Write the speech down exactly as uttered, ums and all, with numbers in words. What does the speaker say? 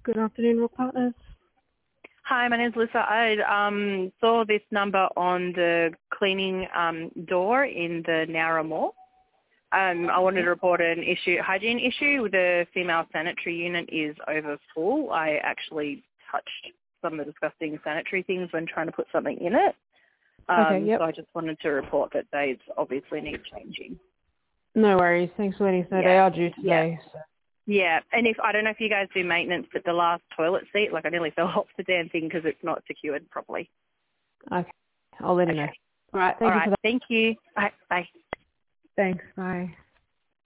Good afternoon, Rock Partners. Hi, my name's Lisa. I um, saw this number on the cleaning um, door in the Nowra Mall. Um, I wanted to report an issue, hygiene issue. The female sanitary unit is over full. I actually touched some of the disgusting sanitary things when trying to put something in it. Um, Okay, yep. So I just wanted to report that they obviously need changing. No worries. Thanks for letting us know. Yeah. They are due Yeah. today. So. Yeah, and if I don't know if you guys do maintenance, but the last toilet seat, like I nearly fell off the damn thing because it's not secured properly. Okay. I'll let you Okay. know. All right. All Thank you right. for that. Thank you. All right. Bye. Thanks. Bye.